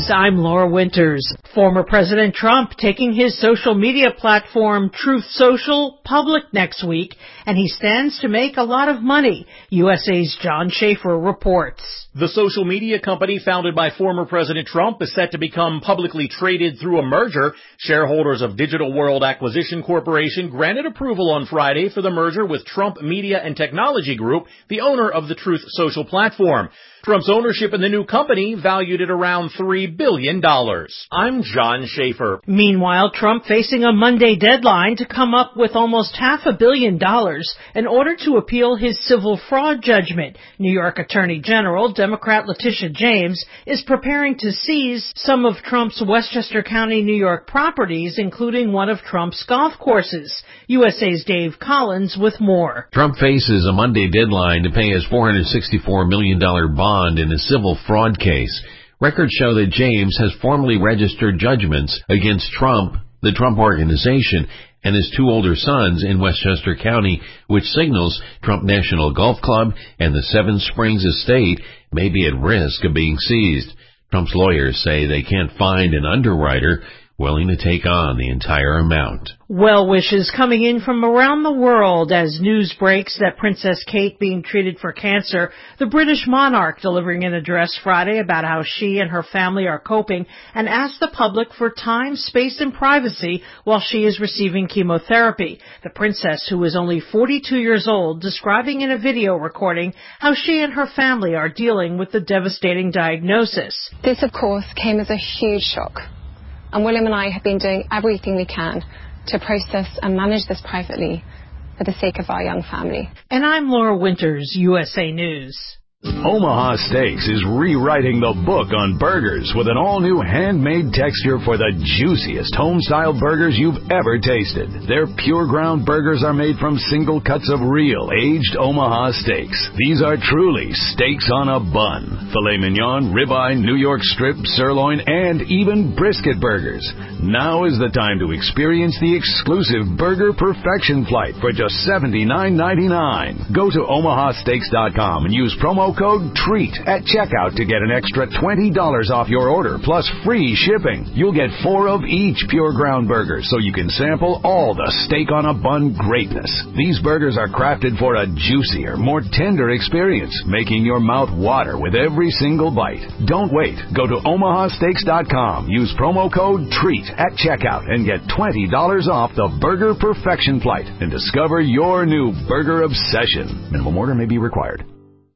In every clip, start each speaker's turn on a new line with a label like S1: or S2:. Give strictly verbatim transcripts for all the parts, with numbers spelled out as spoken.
S1: News, I'm Laura Winters. Former President Trump taking his social media platform Truth Social public next week, and he stands to make a lot of money. U S A's John Schaefer reports.
S2: The social media company founded by former President Trump is set to become publicly traded through a merger. Shareholders of Digital World Acquisition Corporation granted approval on Friday for the merger with Trump Media and Technology Group, the owner of the Truth Social platform. Trump's ownership in the new company valued at around three billion dollars. I'm John Schaefer.
S1: Meanwhile, Trump facing a Monday deadline to come up with almost half a billion dollars in order to appeal his civil fraud judgment. New York Attorney General Democrat Letitia James is preparing to seize some of Trump's Westchester County, New York properties, including one of Trump's golf courses. U S A's Dave Collins with more.
S3: Trump faces a Monday deadline to pay his four hundred sixty-four million dollars bond in a civil fraud case. Records show that James has formally registered judgments against Trump, the Trump Organization, and his two older sons in Westchester County, which signals Trump National Golf Club and the Seven Springs Estate may be at risk of being seized. Trump's lawyers say they can't find an underwriter willing to take on the entire amount.
S1: Well wishes coming in from around the world as news breaks that Princess Kate being treated for cancer. The British monarch delivering an address Friday about how she and her family are coping and asked the public for time, space, and privacy while she is receiving chemotherapy. The princess, who is only forty-two years old, describing in a video recording how she and her family are dealing with the devastating diagnosis.
S4: This, of course, came as a huge shock. And William and I have been doing everything we can to process and manage this privately for the sake of our young family.
S1: And I'm Laura Winters, U S A News.
S5: Omaha Steaks is rewriting the book on burgers with an all-new handmade texture for the juiciest home-style burgers you've ever tasted. Their pure ground burgers are made from single cuts of real, aged Omaha steaks. These are truly steaks on a bun. Filet mignon, ribeye, New York strip, sirloin, and even brisket burgers. Now is the time to experience the exclusive Burger Perfection Flight for just seventy-nine ninety-nine. Go to omaha steaks dot com and use promo code TREAT at checkout to get an extra twenty dollars off your order plus free shipping. You'll get four of each pure ground burger so you can sample all the steak on a bun greatness. These burgers are crafted for a juicier, more tender experience, making your mouth water with every single bite. Don't wait. Go to omaha steaks dot com. Use promo code TREAT at checkout and get twenty dollars off the Burger Perfection Flight and discover your new burger obsession. Minimum order may be required.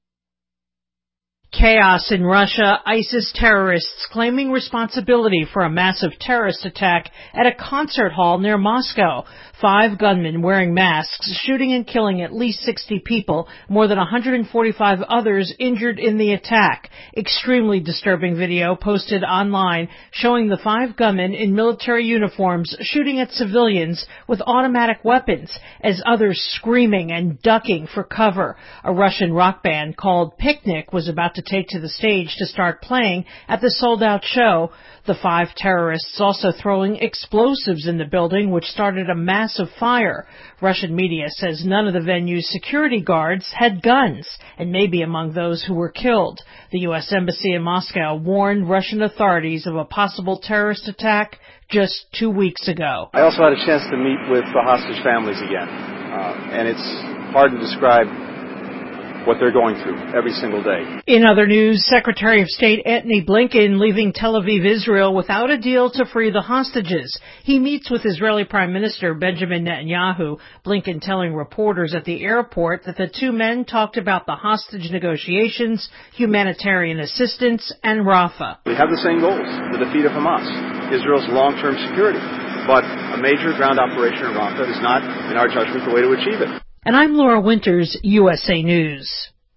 S1: Chaos in Russia, ISIS terrorists claiming responsibility for a massive terrorist attack at a concert hall near Moscow. Five gunmen wearing masks shooting and killing at least sixty people, more than one hundred forty-five others injured in the attack. Extremely disturbing video posted online showing the five gunmen in military uniforms shooting at civilians with automatic weapons as others screaming and ducking for cover. A Russian rock band called Picnic was about to take to the stage to start playing at the sold-out show. The five terrorists also throwing explosives in the building, which started a massive fire. Russian media says none of the venue's security guards had guns and may be among those who were killed. The U S Embassy in Moscow warned Russian authorities of a possible terrorist attack just two weeks ago.
S6: I also had a chance to meet with the hostage families again, uh, and it's hard to describe what they're going through every single day.
S1: In other news, Secretary of State Antony Blinken leaving Tel Aviv, Israel without a deal to free the hostages. He meets with Israeli Prime Minister Benjamin Netanyahu. Blinken telling reporters at the airport that the two men talked about the hostage negotiations, humanitarian assistance, and Rafah.
S6: We have the same goals, the defeat of Hamas, Israel's long-term security. But a major ground operation in Rafah is not, in our judgment, the way to achieve it.
S1: And I'm Laura Winters, U S A News.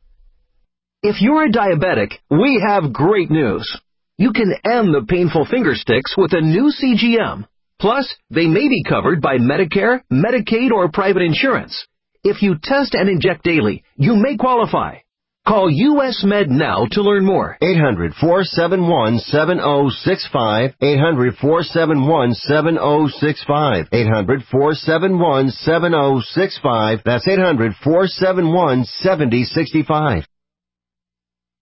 S7: If you're a diabetic, we have great news. You can end the painful finger sticks with a new C G M. Plus, they may be covered by Medicare, Medicaid, or private insurance. If you test and inject daily, you may qualify. Call U S Med now to learn more.
S8: eight hundred, four seven one, seven oh six five. eight hundred, four seven one, seven oh six five. eight hundred, four seven one, seven oh six five. That's eight hundred, four seven one, seven oh six five.